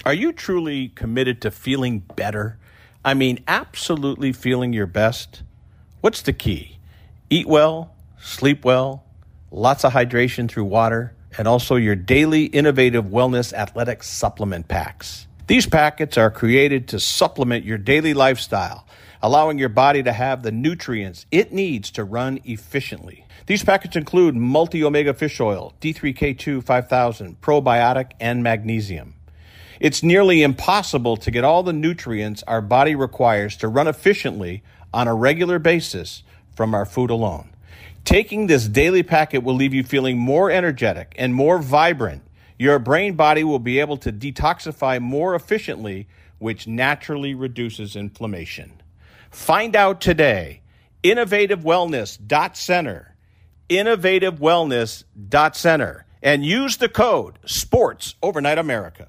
Are you truly committed to feeling better? I mean, absolutely feeling your best? What's the key? Eat well, sleep well, lots of hydration through water, and also your daily innovative wellness athletic supplement packs. These packets are created to supplement your daily lifestyle, allowing your body to have the nutrients it needs to run efficiently. These packets include multi-omega fish oil, D3K2 5000, probiotic, and magnesium. It's nearly impossible to get all the nutrients our body requires to run efficiently on a regular basis from our food alone. Taking this daily packet will leave you feeling more energetic and more vibrant. Your brain body will be able to detoxify more efficiently, which naturally reduces inflammation. Find out today. InnovativeWellness.Center. InnovativeWellness.Center. And use the code SPORTS Overnight America.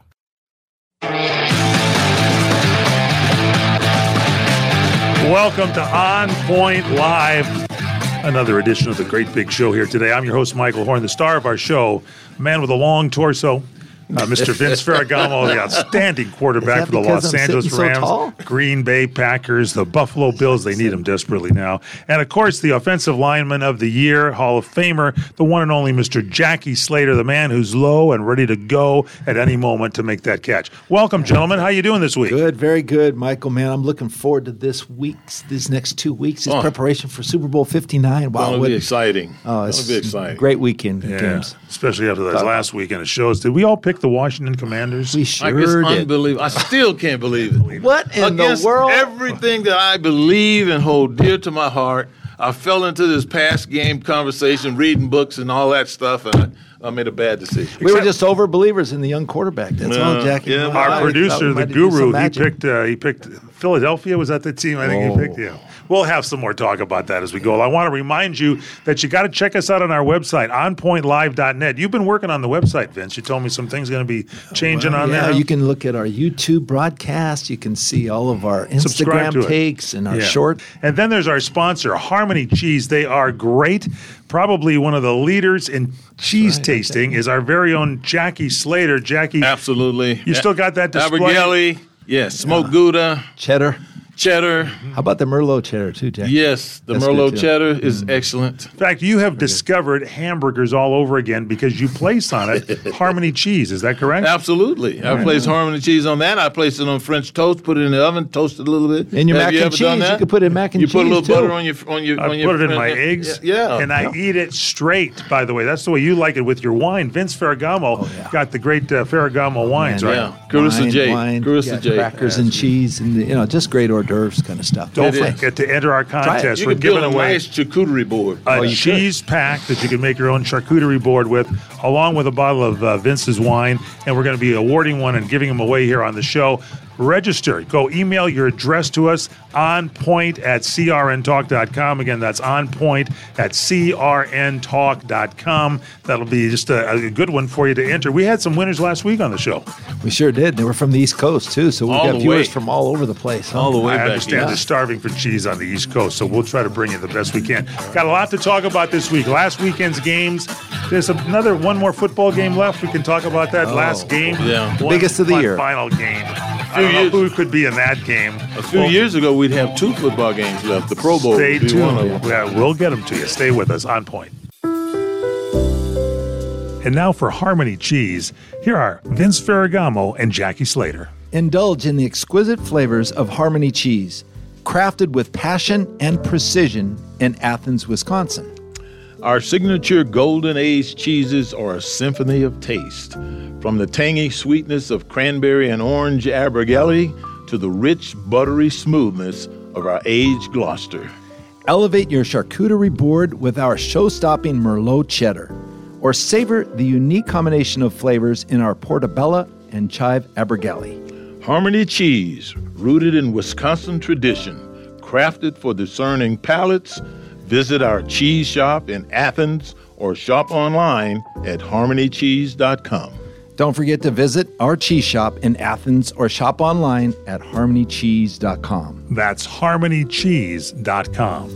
Welcome to On Point Live, another edition of the Great Big Show here today. I'm your host, Michael Horn, the star of our show, man with a long torso, Mr. Vince Ferragamo, the outstanding quarterback for the Los Angeles Rams, Green Bay Packers, the Buffalo Bills. They need him desperately now. And, of course, the offensive lineman of the year, Hall of Famer, the one and only Mr. Jackie Slater, the man who's low and ready to go at any moment to make that catch. Welcome, gentlemen. How you doing this week? Good, very good, Michael, man. I'm looking forward to these next 2 weeks. It's preparation for Super Bowl 59. Wow, it'll be exciting. It's going to be exciting. Great weekend games. Especially after that last weekend. It shows. Did we all pick the Washington Commanders? We sure it's did. Unbelievable. I still can't believe it. What in the world? Everything that I believe and hold dear to my heart, I fell into this past game conversation, reading books and all that stuff, and I made a bad decision. We were just over believers in the young quarterback. That's all, Jackie. Yeah, our producer, the Guru, he picked Philadelphia. Was that the team? I think he picked. Yeah. We'll have some more talk about that as we go. I want to remind you that you got to check us out on our website, onpointlive.net. You've been working on the website, Vince. You told me some things are going to be changing on there. You can look at our YouTube broadcast. You can see all of our Instagram takes and our short. And then there's our sponsor, Harmony Cheese. They are great. Probably one of the leaders in cheese tasting is our very own Jackie Slater. Jackie. Absolutely. You still got that display? Abergele. Yes. Smoked Gouda. Cheddar. How about the Merlot cheddar too, Jack? Yes, the Merlot cheddar is excellent. In fact, you have discovered hamburgers all over again because you place on it Harmony cheese. Is that correct? Absolutely. I place Harmony cheese on that. I place it on French toast, put it in the oven, toast it a little bit. And your mac and cheese, you could put in mac and cheese. You put a little butter on your I put it in my eggs. Yeah. And I eat it straight, by the way. That's the way you like it with your wine. Vince Ferragamo got the great Ferragamo wines, right? Yeah. Carissa J. Carissa J. Crackers and cheese and just great hors d'oeuvres kind of stuff. Don't forget to enter our contest. We're giving away a nice charcuterie board. A cheese pack that you can make your own charcuterie board with, along with a bottle of Vince's wine. And we're going to be awarding one and giving them away here on the show. Register. Go email your address to us, onpoint@crntalk.com. Again, that's onpoint@crntalk.com. That'll be just a good one for you to enter. We had some winners last week on the show. We sure did. They were from the East Coast, too, so we've got viewers from all over the place. All the way I back. understand they're starving for cheese on the East Coast, so we'll try to bring you the best we can. Got a lot to talk about this week. Last weekend's games. There's one more football game left. We can talk about that last game. Yeah. Biggest of the year. Final game. I don't know who could be in that game. A few years ago, we'd have 2 football games left. The Pro Bowl Stay would be tuned. one of them. Yeah, we'll get them to you. Stay with us. On Point. And now for Harmony Cheese, here are Vince Ferragamo and Jackie Slater. Indulge in the exquisite flavors of Harmony Cheese, crafted with passion and precision in Athens, Wisconsin. Our signature golden aged cheeses are a symphony of taste. From the tangy sweetness of cranberry and orange Abergele to the rich, buttery smoothness of our aged Gloucester. Elevate your charcuterie board with our show-stopping Merlot cheddar, or savor the unique combination of flavors in our Portobello and chive Abergele. Harmony Cheese, rooted in Wisconsin tradition, crafted for discerning palates. Visit our cheese shop in Athens or shop online at harmonycheese.com. Don't forget to visit our cheese shop in Athens or shop online at harmonycheese.com. That's harmonycheese.com.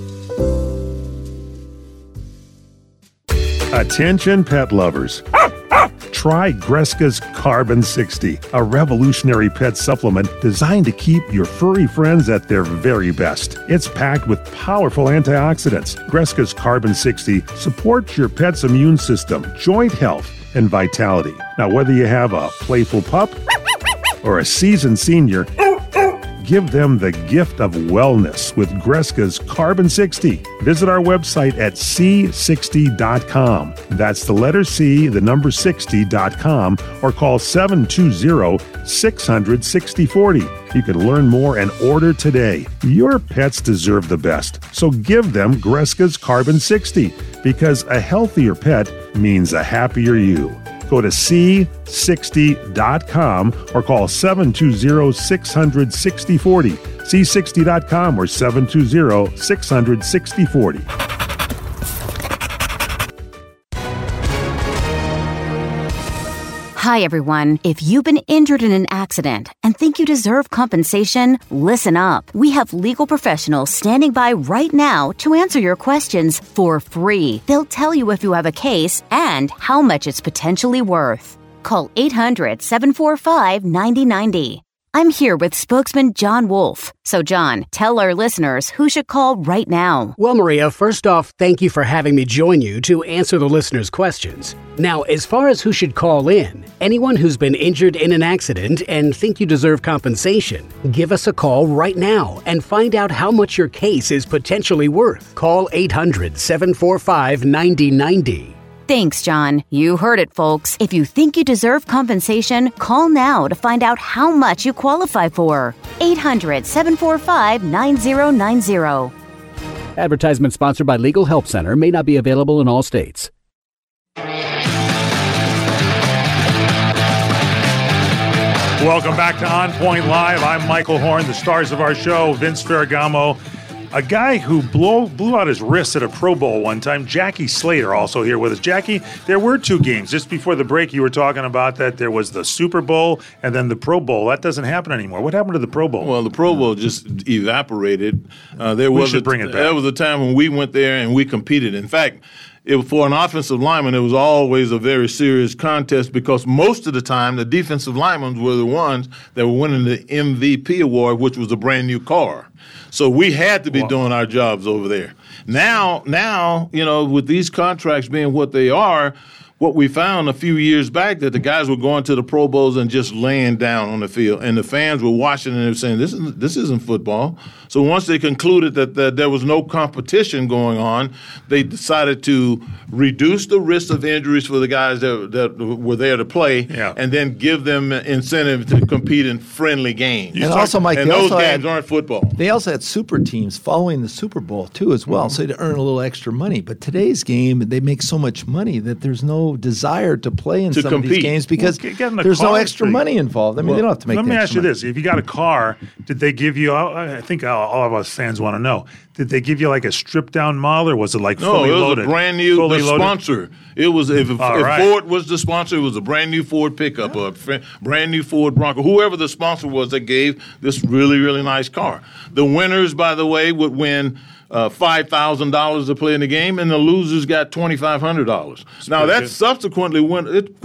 Attention pet lovers. try Greska's Carbon 60, a revolutionary pet supplement designed to keep your furry friends at their very best. It's packed with powerful antioxidants. Greska's Carbon 60 supports your pet's immune system, joint health, and vitality. Now, whether you have a playful pup or a seasoned senior, give them the gift of wellness with Greska's Carbon 60. Visit our website at C60.com. That's the letter C, the number 60.com, or call 720-600-6040. You can learn more and order today. Your pets deserve the best, so give them Greska's Carbon 60, because a healthier pet means a happier you. Go to C60.com or call 720-600-6040. C60.com or 720-600-6040. Hi, everyone. If you've been injured in an accident and think you deserve compensation, listen up. We have legal professionals standing by right now to answer your questions for free. They'll tell you if you have a case and how much it's potentially worth. Call 800-745-9090. I'm here with spokesman John Wolf. So, John, tell our listeners who should call right now. Well, Maria, first off, thank you for having me join you to answer the listeners' questions. Now, as far as who should call in, anyone who's been injured in an accident and think you deserve compensation, give us a call right now and find out how much your case is potentially worth. Call 800-745-9090. Thanks, John. You heard it, folks. If you think you deserve compensation, call now to find out how much you qualify for. 800-745-9090. Advertisement sponsored by Legal Help Center, may not be available in all states. Welcome back to On Point Live. I'm Michael Horn, the stars of our show, Vince Ferragamo. A guy who blew out his wrist at a Pro Bowl one time, Jackie Slater, also here with us. Jackie, there were two games. Just before the break, you were talking about that there was the Super Bowl and then the Pro Bowl. That doesn't happen anymore. What happened to the Pro Bowl? Well, the Pro Bowl just evaporated. We should bring it back. There was a time when we went there and we competed. In fact, for an offensive lineman, it was always a very serious contest because most of the time the defensive linemen were the ones that were winning the MVP award, which was a brand new car. So we had to be doing our jobs over there. Now, with these contracts being what they are, what we found a few years back that the guys were going to the Pro Bowls and just laying down on the field, and the fans were watching and they were saying, this isn't football. So once they concluded that there was no competition going on, they decided to reduce the risk of injuries for the guys that were there to play, and then give them incentive to compete in friendly games. And also, Mike, those games aren't football. They also had super teams following the Super Bowl, too, as well, so to earn a little extra money. But today's game, they make so much money that there's no desire to play in some of these games because there's no extra money involved. I mean, they don't have to make Let me ask you money. this. If you got a car, did they give you, I think all of us fans want to know, did they give you like a stripped-down model or was it like fully loaded? No, it was a brand new sponsor. It was if Ford was the sponsor, it was a brand new Ford pickup or a brand new Ford Bronco. Whoever the sponsor was that gave this really, really nice car. The winners, by the way, would win $5,000 to play in the game, and the losers got $2,500. Now that subsequently went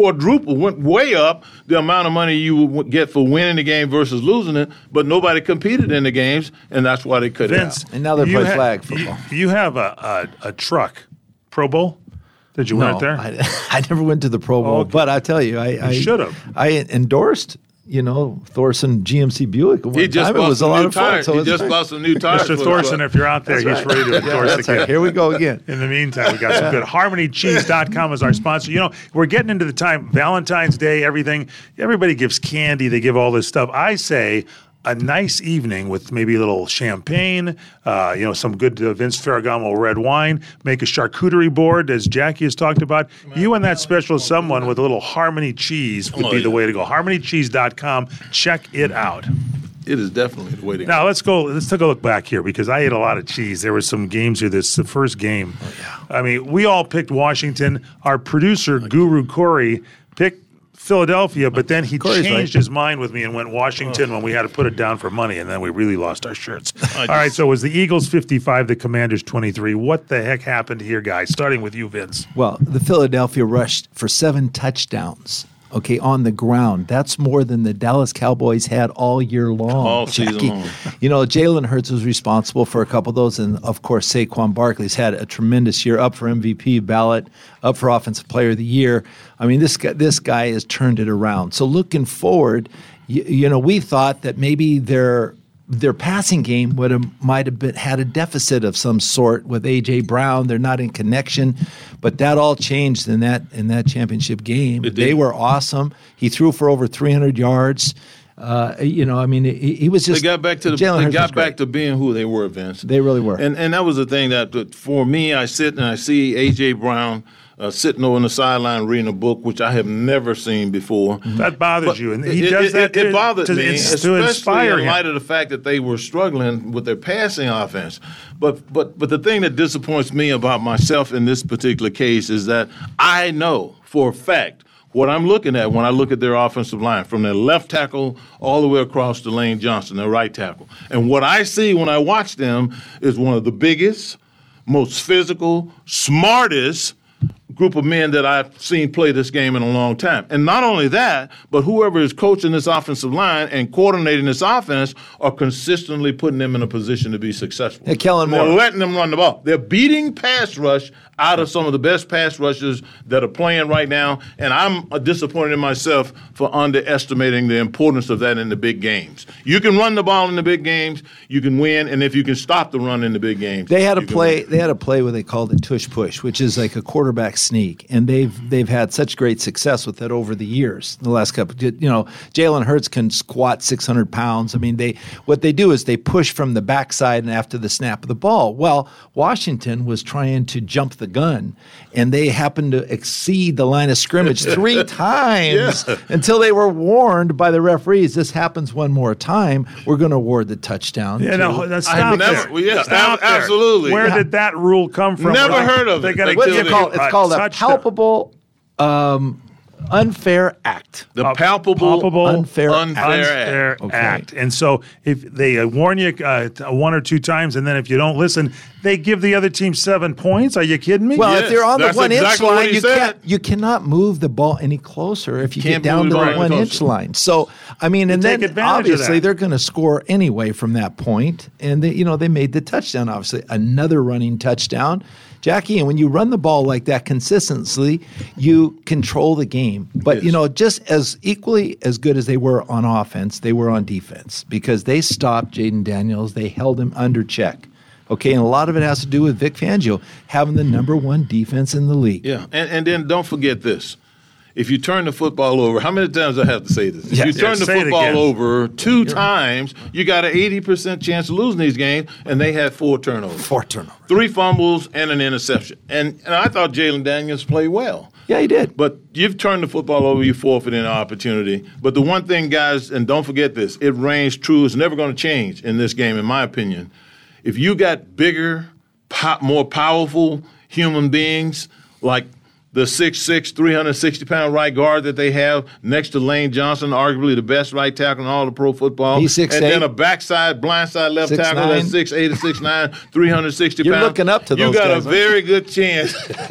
way up the amount of money you would get for winning the game versus losing it. But nobody competed in the games, and that's why they cut it out. And now they play flag football. You have a truck, Pro Bowl. Did you win it there? I never went to the Pro Bowl, but I tell you, I should have. I endorsed. Thorson GMC Buick. He just it was a lot of fun. He just bought some new tires. Mr. Thorson, if you're out there, he's ready to endorse again. Right. Here we go again. In the meantime, we got some good. HarmonyCheese.com is our sponsor. We're getting into the time, Valentine's Day, everything. Everybody gives candy. They give all this stuff. I say a nice evening with maybe a little champagne, some good Vince Ferragamo red wine, make a charcuterie board, as Jackie has talked about. You and that special someone with a little Harmony Cheese would be the way to go. HarmonyCheese.com. Check it out. It is definitely the way to go. Now, let's go. Let's take a look back here because I ate a lot of cheese. There were some games here. This is the first game. Oh, yeah. I mean, we all picked Washington. Our producer, Guru Corey, picked Philadelphia, but then he changed his mind with me and went Washington when we had to put it down for money, and then we really lost our shirts. All right, so it was the Eagles 55, the Commanders 23. What the heck happened here, guys? Starting with you, Vince. Well, the Philadelphia rushed for 7 touchdowns. Okay, on the ground. That's more than the Dallas Cowboys had all year long. All season long. You know, Jalen Hurts was responsible for a couple of those, and of course, Saquon Barkley's had a tremendous year, up for MVP ballot, up for Offensive Player of the Year. I mean, this guy has turned it around. So looking forward, you know, we thought that maybe their passing game might have had a deficit of some sort with A.J. Brown. They're not in connection, but that all changed in that championship game. They were awesome. He threw for over 300 yards. You know, I mean, he was just. They got back to being who they were, Vince. They really were. And that was the thing that for me, I sit and I see A.J. Brown sitting over on the sideline reading a book, which I have never seen before. That bothers you, and he does that. It bothered me, especially in light him. of the fact that they were struggling with their passing offense. But the thing that disappoints me about myself in this particular case is that I know for a fact what I'm looking at when I look at their offensive line, from their left tackle all the way across to Lane Johnson, their right tackle. And what I see when I watch them is one of the biggest, most physical, smartest group of men that I've seen play this game in a long time. And not only that, but whoever is coaching this offensive line and coordinating this offense are consistently putting them in a position to be successful. Hey, Kellen Moore. They're letting them run the ball. They're beating pass rush out of some of the best pass rushers that are playing right now, and I'm disappointed in myself for underestimating the importance of that in the big games. You can run the ball in the big games, you can win, and if you can stop the run in the big games, they had a play where they called it tush push, which is like a quarterback sneak, and they've had such great success with that over the years. The last couple, you know, Jalen Hurts can squat 600 pounds. I mean, what they do is they push from the backside and after the snap of the ball. Well, Washington was trying to jump the gun, and they happened to exceed the line of scrimmage 3 times until they were warned by the referees. This happens one more time, we're going to award the touchdown. Yeah, no, stop there. Stop there. Absolutely. Where did that rule come from? Never heard of it. It's called a palpable unfair act. The palpable unfair act. And so if they warn you 1 or 2 times, and then if you don't listen, they give the other team 7 points. Are you kidding me? Well, if they're on the 1-inch line, you cannot move the ball any closer if you get down to the 1-inch line. So, I mean, and then obviously they're going to score anyway from that point. And they made the touchdown, obviously. Another running touchdown. Jackie, and when you run the ball like that consistently, you control the game. But, just as equally as good as they were on offense, they were on defense because they stopped Jaden Daniels. They held him under check. Okay, and a lot of it has to do with Vic Fangio having the number 1 defense in the league. Yeah, and then don't forget this. If you turn the football over, how many times do I have to say this? If you turn the football over 2 times, you got an 80% chance of losing these games, and they had 4 turnovers. 4 turnovers. 3 fumbles and an interception. And I thought Jalen Daniels played well. Yeah, he did. But you've turned the football over, you forfeited an opportunity. But the one thing, guys, and don't forget this, it reigns true. It's never going to change in this game, in my opinion. If you got bigger, more powerful human beings like the 6'6", 360-pound right guard that they have next to Lane Johnson, arguably the best right tackle in all of pro football. He's 6'8". And then a backside, blindside left tackle that's 6'8" or 6'9", 360 pounds. You're looking up to those guys. You got a very good chance.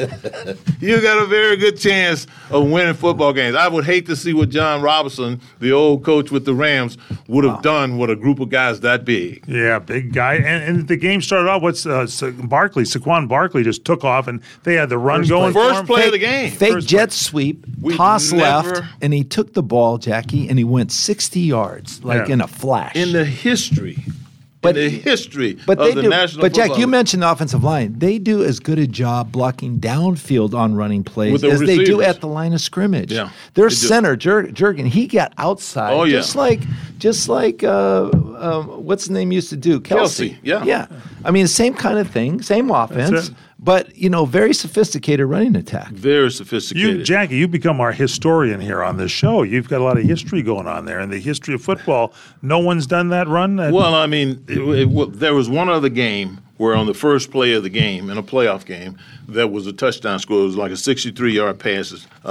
You got a very good chance of winning football games. I would hate to see what John Robinson, the old coach with the Rams, would have done with a group of guys that big. Yeah, big guy. And the game started off with Saquon Barkley just took off, and they had the run going for him. First play of the game. Fake jet sweep, toss left, and he took the ball, Jackie, and he went 60 yards, in a flash. In the history of the National But, Jack, Football you mentioned the offensive line. They do as good a job blocking downfield on running plays as receivers. they do at the line of scrimmage. Yeah, their center, Jurgen, he got outside. Oh, yeah. Just like what's his name used to do? Kelsey. Yeah. I mean, same kind of thing, same offense. But, very sophisticated running attack. Very sophisticated. Jackie, you become our historian here on this show. You've got a lot of history going on there. In the history of football, no one's done that run? Well, I mean, there was one other game where on the first play of the game, in a playoff game, there was a touchdown score. It was like a 63-yard pass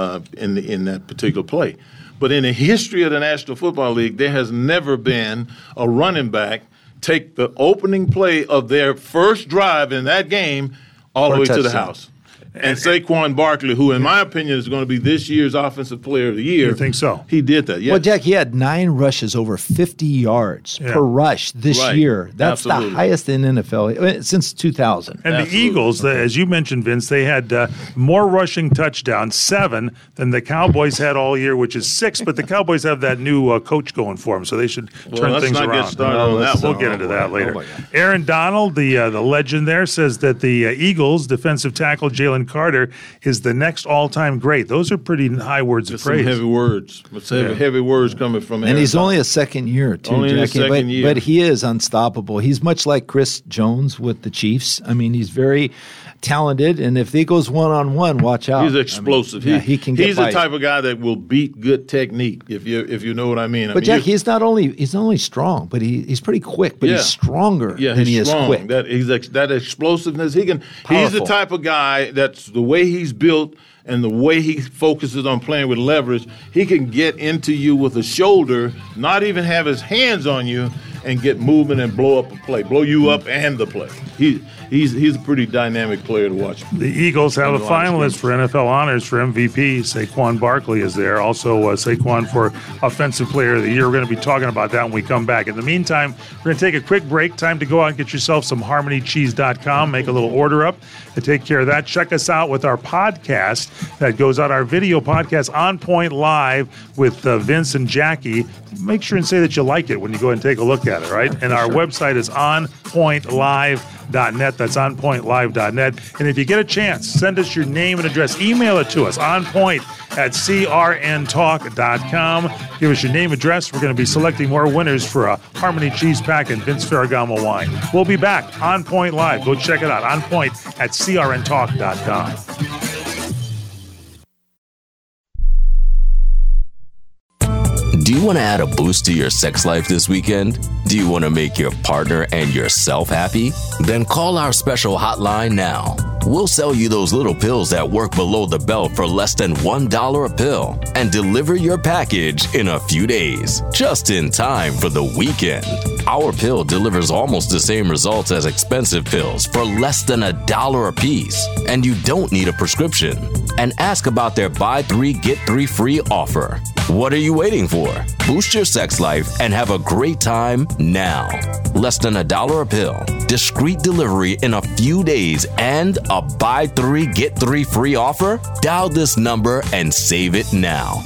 in that particular play. But in the history of the National Football League, there has never been a running back take the opening play of their first drive in that game all the way to the house. And Saquon Barkley, who in my opinion is going to be this year's Offensive Player of the Year. You think so? He did that, yes. Well, Jack, he had 9 rushes over 50 yards per rush this year. That's the highest in NFL since 2000. And the Eagles, as you mentioned, Vince, they had more rushing touchdowns, 7, than the Cowboys had all year, which is 6. But the Cowboys have that new coach going for them, so they should turn things around. Get started on that. We'll get into that later. Aaron Donald, the legend there, says that the Eagles defensive tackle Jalen Carter is the next all-time great. Those are pretty high words of praise. Some heavy words. Heavy words coming from Aaron. And he's only a second year, too, only Jackie. A second year. But he is unstoppable. He's much like Chris Jones with the Chiefs. I mean, he's very talented, and if he goes one-on-one, watch out. He's explosive. He can get He's the type of guy that will beat good technique, if you know what I mean. But Jack, he's not only strong, but he's pretty quick, but he's stronger than he is quick. That explosiveness, he's the type of guy that's the way he's built and the way he focuses on playing with leverage, he can get into you with a shoulder, not even have his hands on you, and get movement and blow up a play, blow you up and the play. He's a pretty dynamic player to watch. The Eagles have a finalist for NFL honors for MVP. Saquon Barkley is there. Also, Saquon for Offensive Player of the Year. We're going to be talking about that when we come back. In the meantime, we're going to take a quick break. Time to go out and get yourself some HarmonyCheese.com. Make a little order up to take care of that. Check us out with our podcast that goes out, our video podcast, On Point Live with Vince and Jackie. Make sure and say that you like it when you go and take a look at it, right? And our website is onpointlive.net. That's onpointlive.net. And if you get a chance, send us your name and address. Email it to us, onpoint@crntalk.com. Give us your name, address. We're going to be selecting more winners for a Harmony Cheese Pack and Vince Ferragamo wine. We'll be back on Point Live. Go check it out, onpoint@crntalk.com. Do you want to add a boost to your sex life this weekend? Do you want to make your partner and yourself happy? Then call our special hotline now. We'll sell you those little pills that work below the belt for less than $1 a pill and deliver your package in a few days, just in time for the weekend. Our pill delivers almost the same results as expensive pills for less than $1 a piece, and you don't need a prescription. And ask about their buy 3, get 3 free offer. What are you waiting for? Boost your sex life and have a great time now. Less than $1 a pill, discreet delivery in a few days, and a buy 3, get 3 free offer? Dial this number and save it now.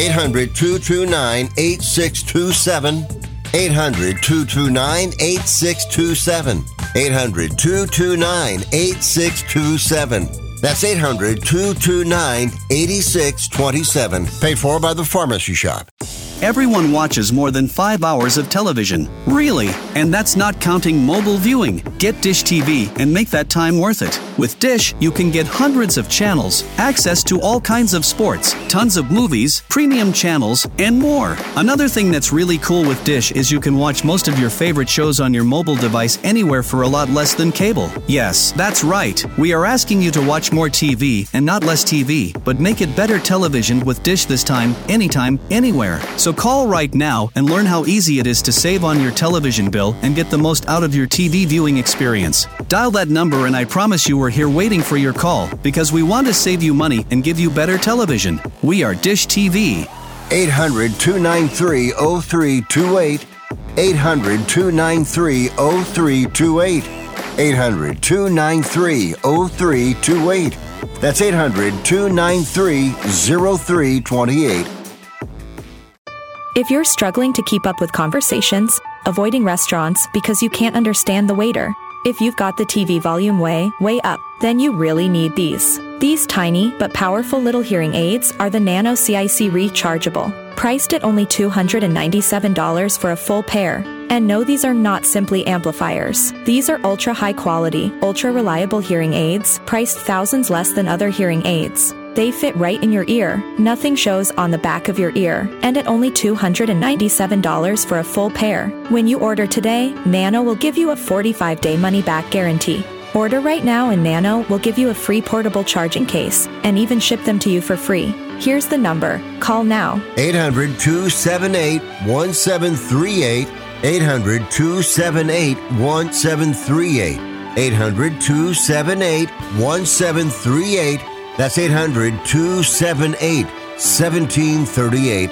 800-229-8627. 800-229-8627. 800-229-8627. That's 800-229-8627. Paid for by the Pharmacy Shop. Everyone watches more than 5 hours of television. Really? And that's not counting mobile viewing. Get Dish TV and make that time worth it. With Dish, you can get hundreds of channels, access to all kinds of sports, tons of movies, premium channels, and more. Another thing that's really cool with Dish is you can watch most of your favorite shows on your mobile device anywhere for a lot less than cable. Yes, that's right. We are asking you to watch more TV and not less TV, but make it better television with Dish this time, anytime, anywhere. So call right now and learn how easy it is to save on your television bill and get the most out of your TV viewing experience. Dial that number and I promise you we're here waiting for your call because we want to save you money and give you better television. We are Dish TV. 800-293-0328. 800-293-0328. 800-293-0328. That's 800-293-0328. If you're struggling to keep up with conversations, avoiding restaurants because you can't understand the waiter, if you've got the TV volume way up, then you really need these. These tiny but powerful little hearing aids are the Nano CIC Rechargeable, priced at only $297 for a full pair. And no, these are not simply amplifiers. These are ultra high quality, ultra reliable hearing aids, priced thousands less than other hearing aids. They fit right in your ear. Nothing shows on the back of your ear. And at only $297 for a full pair. When you order today, Nano will give you a 45-day money-back guarantee. Order right now and Nano will give you a free portable charging case and even ship them to you for free. Here's the number. Call now. 800-278-1738. 800-278-1738. 800-278-1738. That's 800-278-1738.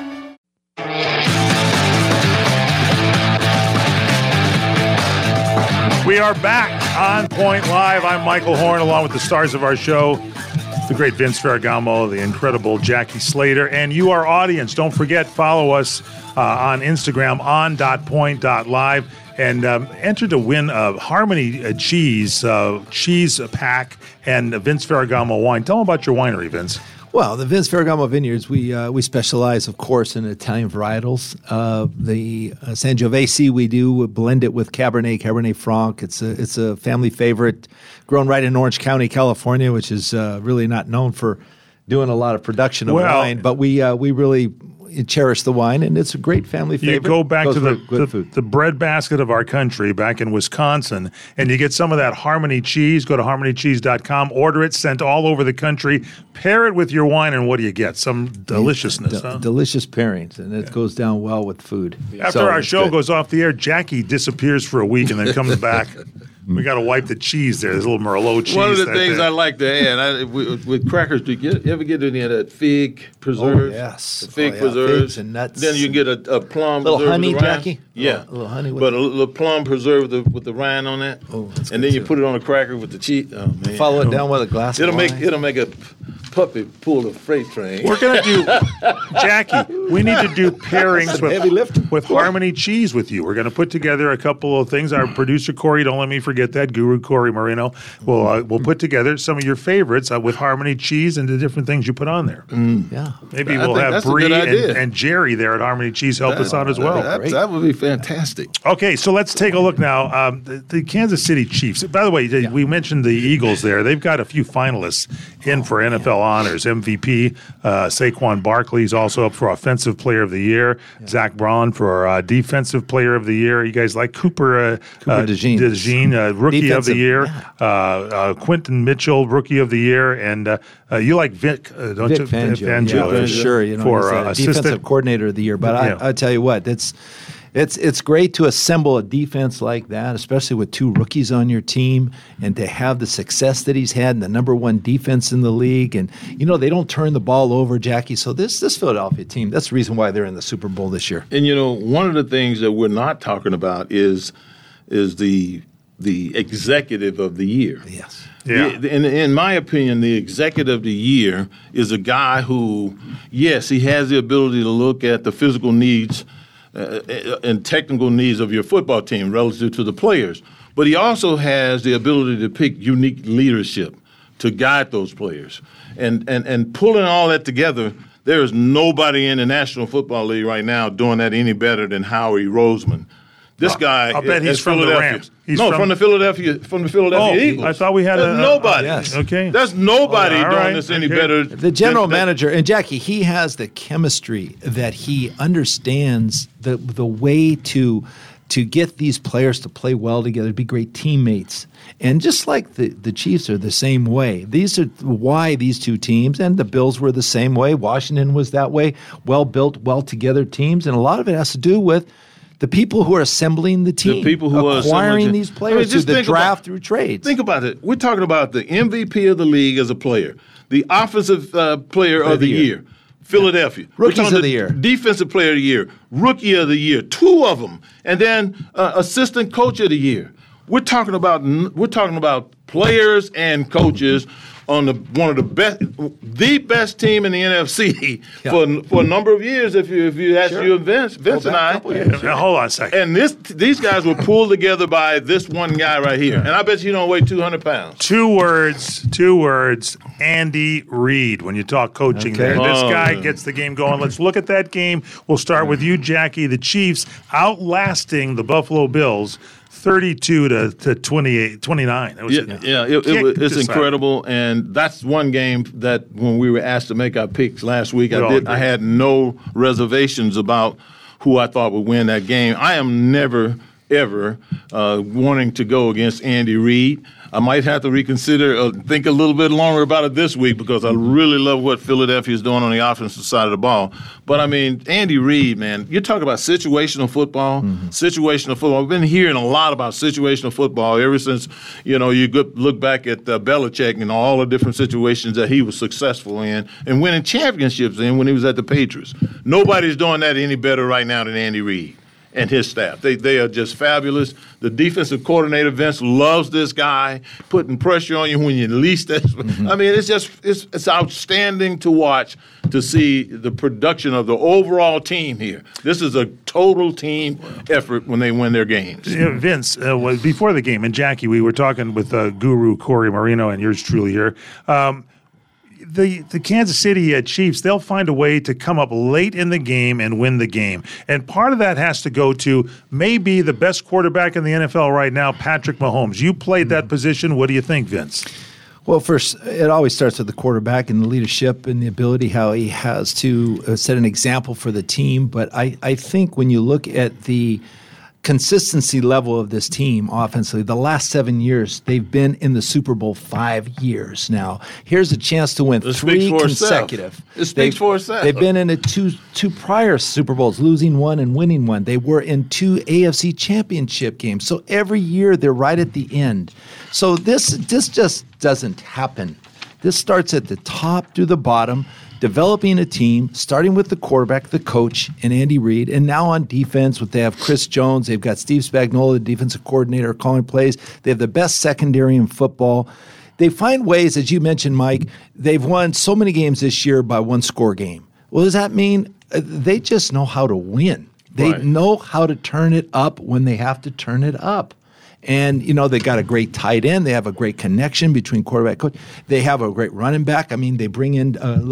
We are back on Point Live. I'm Michael Horn, along with the stars of our show, the great Vince Ferragamo, the incredible Jackie Slater, and you, our audience. Don't forget, follow us on Instagram, on.point.live, and enter to win a Harmony cheese pack and Vince Ferragamo wine. Tell them about your winery, Vince. Well, the Vince Ferragamo Vineyards, we specialize, of course, in Italian varietals. The Sangiovese we blend it with Cabernet Franc. It's a family favorite, grown right in Orange County, California, which is really not known for doing a lot of production of wine. But we really cherish the wine, and it's a great family favorite. You go back to the breadbasket of our country back in Wisconsin, and you get some of that Harmony cheese. Go to harmonycheese.com, order it, sent all over the country. Pair it with your wine, and what do you get? Some deliciousness. Delicious pairings, and it goes down well with food. After our show goes off the air, Jackie disappears for a week and then comes back. We got to wipe the cheese there. There's a little Merlot cheese. One of the things I like to add, with crackers, do you ever get any of that fig preserves? Oh, yes. The fig preserves. Figs and nuts. Then you get a plum little preserve honey, with the rind. Jackie? Yeah. A little honey. But a little plum preserve with the rind on that. Oh, that's and good then you too. put it on a cracker with the cheese. Oh, man. Follow it down with a glass of wine. It'll make a puppy pull the freight train. We're going to do, Jackie, we need to do pairings with Harmony cheese with you. We're going to put together a couple of things. Our producer, Corey, don't let me forget that, Guru Corey Marino, we'll put together some of your favorites with Harmony cheese and the different things you put on there. Yeah. Maybe we'll have Bree and Jerry there at Harmony Cheese help us out as well. That would be fantastic. Okay, so let's take a look now. The Kansas City Chiefs, by the way, we mentioned the Eagles there. They've got a few finalists in for NFL honors. MVP, Saquon Barkley is also up for Offensive Player of the Year. Yeah. Zach Braun for Defensive Player of the Year. You guys like Cooper DeJean, Rookie of the Year. Yeah. Quentin Mitchell, Rookie of the Year. And you like Vic, don't you? Fangio. Yeah, for sure. You know, for Defensive Coordinator of the Year. But I tell you what, It's great to assemble a defense like that, especially with two rookies on your team, and to have the success that he's had and the number one defense in the league. And, they don't turn the ball over, Jackie. So this Philadelphia team, that's the reason why they're in the Super Bowl this year. And, one of the things that we're not talking about is the executive of the year. Yes. Yeah. In my opinion, the executive of the year is a guy who, yes, he has the ability to look at the physical needs and technical needs of your football team relative to the players. But he also has the ability to pick unique leadership to guide those players. And pulling all that together, there is nobody in the National Football League right now doing that any better than Howie Roseman. This guy, I'll bet he's from the Rams. From the Philadelphia Eagles. I thought we had nobody. Yes. Okay. There's nobody doing this any better. The general manager, and Jackie, he has the chemistry that he understands the way to get these players to play well together, to be great teammates. And just like the Chiefs are the same way. These are why these two teams, and the Bills were the same way. Washington was that way. Well-built, well-together teams. And a lot of it has to do with the people who are assembling the team, the people who are acquiring these players through the draft, through trades. Think about it. We're talking about the MVP of the league as a player, the offensive player of the year, Philadelphia. Rookies of the year. Defensive player of the year, rookie of the year, two of them, and then assistant coach of the year. We're talking about players and coaches on one of the best team in the NFC for a number of years. If you ask you, Vince and I. Now, hold on a second. And these guys were pulled together by this one guy right here, and I bet you don't weigh 200 pounds. Two words. Andy Reid. When you talk coaching, there, this guy gets the game going. Let's look at that game. We'll start with you, Jackie. The Chiefs outlasting the Buffalo Bills 32 to 29. It's incredible, and that's one game that when we were asked to make our picks last week, I had no reservations about who I thought would win that game. I am never, ever wanting to go against Andy Reid. I might have to reconsider, think a little bit longer about it this week because I really love what Philadelphia is doing on the offensive side of the ball. But, I mean, Andy Reid, man, you talk about situational football, situational football. I've been hearing a lot about situational football ever since, you look back at Belichick and all the different situations that he was successful in and winning championships in when he was at the Patriots. Nobody's doing that any better right now than Andy Reid and his staff. They are just fabulous. The defensive coordinator, Vince, loves this guy, putting pressure on you when you least I mean, it's outstanding to watch, to see the production of the overall team here. This is a total team effort when they win their games. Vince, before the game, and Jackie, we were talking with Guru Corey Marino and yours truly here. The Kansas City Chiefs, they'll find a way to come up late in the game and win the game. And part of that has to go to maybe the best quarterback in the NFL right now, Patrick Mahomes. You played that position. What do you think, Vince? Well, first, it always starts with the quarterback and the leadership and the ability, how he has to set an example for the team. But I think when you look at the consistency level of this team offensively, the last 7 years, they've been in the Super Bowl 5 years now. Here's a chance to win 3 consecutive. It speaks for itself. They've been in two prior Super Bowls, losing one and winning one. They were in 2 AFC championship games. So every year they're right at the end. So this just doesn't happen. This starts at the top to the bottom, developing a team, starting with the quarterback, the coach, and Andy Reid. And now on defense, they have Chris Jones. They've got Steve Spagnuolo, the defensive coordinator, calling plays. They have the best secondary in football. They find ways, as you mentioned, Mike, they've won so many games this year by 1-score game. What does that mean? They just know how to win. They know how to turn it up when they have to turn it up. And, they got a great tight end. They have a great connection between quarterback and coach. They have a great running back. I mean, they bring in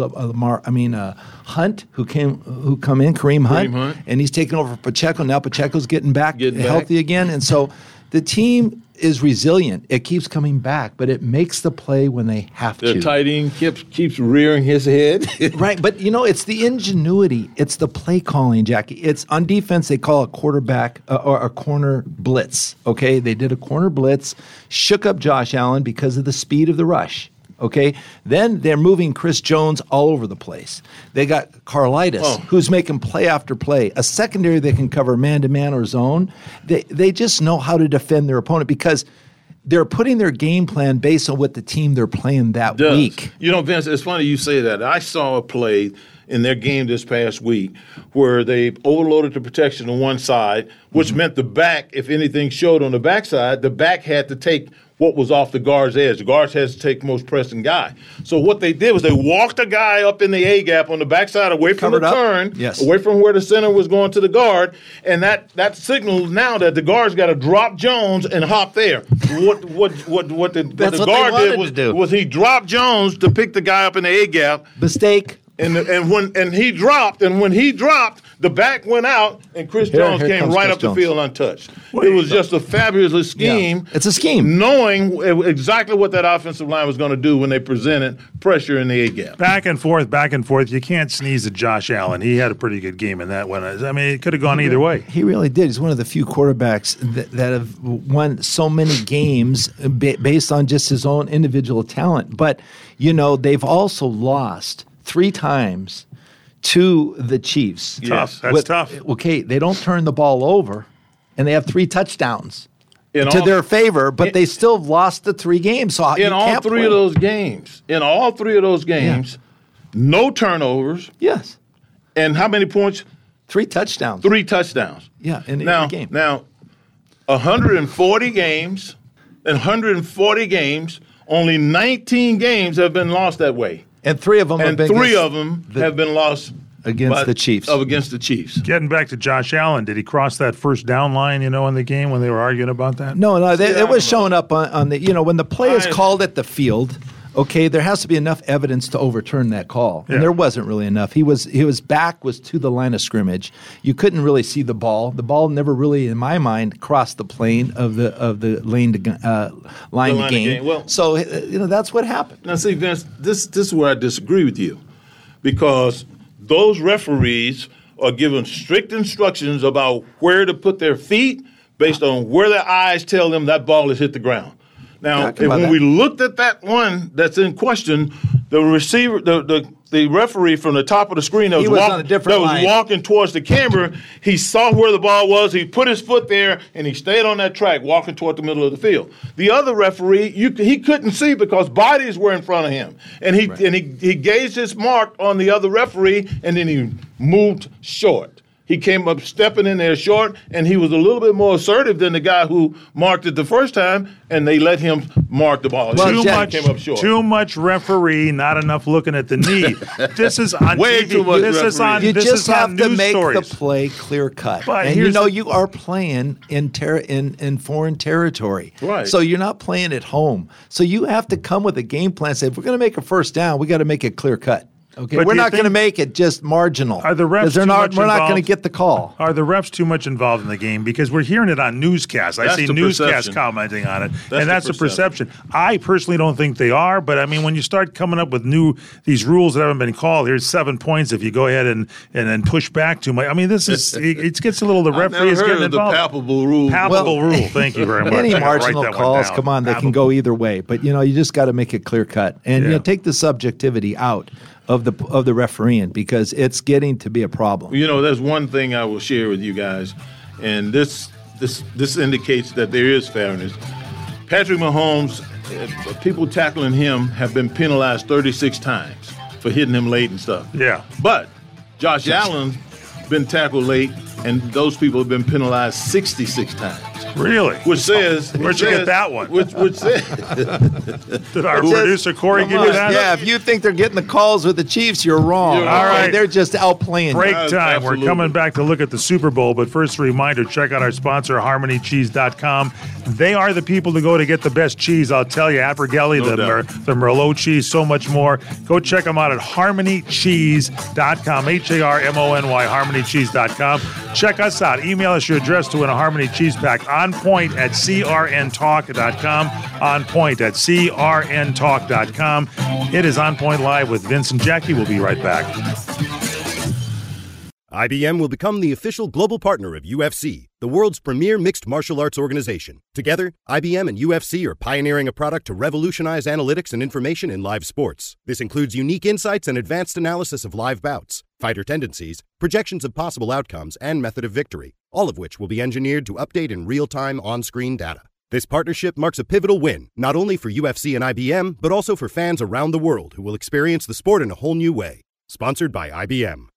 Hunt, who come in, Kareem Hunt, and he's taking over for Pacheco. Now Pacheco's getting back healthy again. And so the team is resilient. It keeps coming back, but it makes the play when they have to. The tight end keeps rearing his head. Right, but it's the ingenuity. It's the play calling, Jackie. It's on defense, they call a quarterback or a corner blitz, okay? They did a corner blitz, shook up Josh Allen because of the speed of the rush. Okay, then they're moving Chris Jones all over the place. They got Karlaitis, who's making play after play. A secondary that can cover man-to-man or zone. They just know how to defend their opponent because they're putting their game plan based on what the team they're playing that week. Vince, it's funny you say that. I saw a play in their game this past week where they overloaded the protection on one side, which meant the back, if anything showed on the backside, the back had to take what was off the guard's edge. The guard has to take most pressing guy. So what they did was they walked a guy up in the A-gap on the backside away from the turn, away from where the center was going to the guard, and that signals now that the guard's got to drop Jones and hop there. What the guard did was he dropped Jones to pick the guy up in the A-gap. Mistake. And when he dropped, the back went out, and Chris Jones came right up the field untouched. It was just a fabulous scheme. Yeah. It's a scheme. Knowing exactly what that offensive line was going to do when they presented pressure in the A-gap. Back and forth. You can't sneeze at Josh Allen. He had a pretty good game in that one. I mean, it could have gone either way. He really did. He's one of the few quarterbacks that have won so many games based on just his own individual talent. But, they've also lost 3 times to the Chiefs. Tough. That's tough. Okay, they don't turn the ball over, and they have 3 touchdowns to their favor, but they still lost the 3 games. So in all 3 of those games, no turnovers. Yes. And how many points? 3 touchdowns. 3 touchdowns. Yeah, in the game. Now, 140 games, only 19 games have been lost that way. And 3 of them have been lost against the Chiefs. Against the Chiefs. Getting back to Josh Allen, did he cross that first down line, in the game when they were arguing about that? No, it was showing up on the, when the play is called at the field, okay, there has to be enough evidence to overturn that call. And there wasn't really enough. His back was to the line of scrimmage. You couldn't really see the ball. The ball never really, in my mind, crossed the plane of the line to gain. Well, so that's what happened. Now, see, Vince, this is where I disagree with you, because those referees are given strict instructions about where to put their feet based on where their eyes tell them that ball has hit the ground. Now, when we looked at that one that's in question, the receiver, the referee from the top of the screen that was walking towards the camera, he saw where the ball was, he put his foot there, and he stayed on that track walking toward the middle of the field. The other referee, he couldn't see because bodies were in front of him. And he gauged his mark on the other referee, and then he moved short. He came up stepping in there short, and he was a little bit more assertive than the guy who marked it the first time, and they let him mark the ball. Too much referee, not enough looking at the knee. This is on way TV. Too much this referee. is on. You this just is have on to news make stories. the play clear cut. But and you are playing in foreign territory. Right. So you're not playing at home. So you have to come with a game plan. Say, if we're going to make a first down, we got to make it clear cut. Okay, but we're not going to make it just marginal. Are the refs we're not going to get the call. Are the refs too much involved in the game? Because we're hearing it on newscasts. I see newscasts commenting on it, and that's a perception. I personally don't think they are, but I mean, when you start coming up with these rules that haven't been called, here's 7 points if you go ahead and then push back too much. I mean, this is it gets a little. The referees getting involved. The palpable rule. Palpable rule. Thank you very much. Any marginal calls, come on, they can go either way. But you just got to make it clear cut and take the subjectivity out of the refereeing, because it's getting to be a problem. There's one thing I will share with you guys, and this indicates that there is fairness. Patrick Mahomes, people tackling him have been penalized 36 times for hitting him late and stuff. Yeah. But Josh Allen's been tackled late, and those people have been penalized 66 times. Really? Which says... Where'd you get that one? Which says... Did our producer Corey give you that? Yeah, if you think they're getting the calls with the Chiefs, you're wrong. All right. They're just outplaying. Break time. Absolutely. We're coming back to look at the Super Bowl, but first a reminder, check out our sponsor, HarmonyCheese.com. They are the people to go to get the best cheese, I'll tell you. Abergelli, the Merlot cheese, so much more. Go check them out at HarmonyCheese.com, HARMONY, HarmonyCheese.com. Check us out. Email us your address to win a Harmony Cheese Pack. On point at crntalk.com. On point at crntalk.com. It is On Point Live with Vince and Jackie. We'll be right back. IBM will become the official global partner of UFC, the world's premier mixed martial arts organization. Together, IBM and UFC are pioneering a product to revolutionize analytics and information in live sports. This includes unique insights and advanced analysis of live bouts, fighter tendencies, projections of possible outcomes, and method of victory, all of which will be engineered to update in real-time on-screen data. This partnership marks a pivotal win, not only for UFC and IBM, but also for fans around the world who will experience the sport in a whole new way. Sponsored by IBM.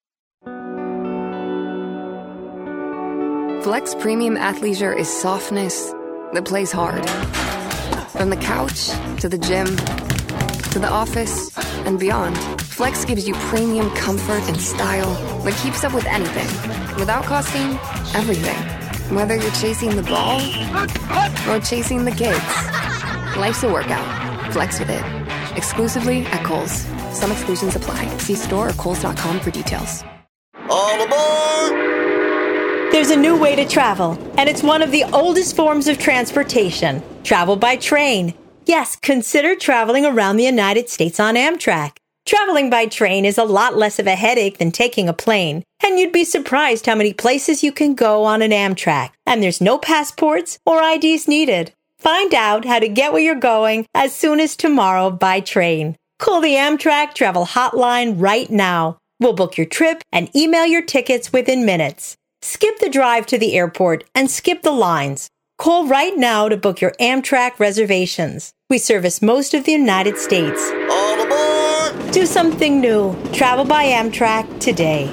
Flex Premium Athleisure is softness that plays hard. From the couch to the gym to the office and beyond, Flex gives you premium comfort and style that keeps up with anything without costing everything. Whether you're chasing the ball or chasing the kids, life's a workout. Flex with it. Exclusively at Kohl's. Some exclusions apply. See store or kohls.com for details. All aboard! There's a new way to travel, and it's one of the oldest forms of transportation. Travel by train. Yes, consider traveling around the United States on Amtrak. Traveling by train is a lot less of a headache than taking a plane, and you'd be surprised how many places you can go on an Amtrak, and there's no passports or IDs needed. Find out how to get where you're going as soon as tomorrow by train. Call the Amtrak Travel Hotline right now. We'll book your trip and email your tickets within minutes. Skip the drive to the airport and skip the lines. Call right now to book your Amtrak reservations. We service most of the United States. All aboard! Do something new. Travel by Amtrak today.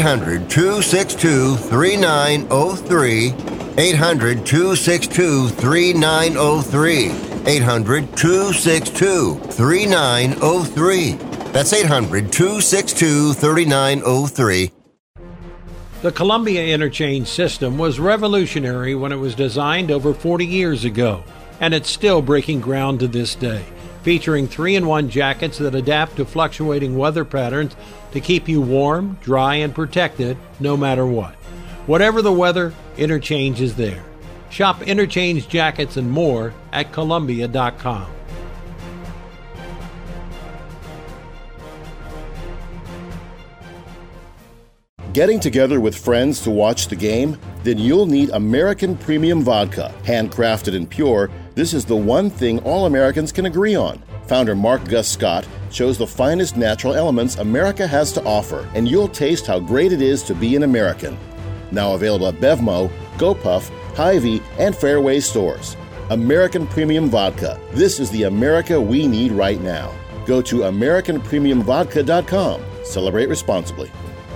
800-262-3903. 800-262-3903. 800-262-3903. That's 800-262-3903. The Columbia Interchange system was revolutionary when it was designed over 40 years ago, and it's still breaking ground to this day. featuring 3-in-1 jackets that adapt to fluctuating weather patterns to keep you warm, dry, and protected no matter what. Whatever the weather, Interchange is there. Shop Interchange jackets and more at Columbia.com. Getting together with friends to watch the game? Then you'll need American Premium Vodka. Handcrafted and pure, this is the one thing all Americans can agree on. Founder Mark Gus Scott chose the finest natural elements America has to offer, and you'll taste how great it is to be an American. Now available at Bevmo, GoPuff, Hy-Vee, and Fairway stores. American Premium Vodka. This is the America we need right now. Go to AmericanPremiumVodka.com. Celebrate responsibly.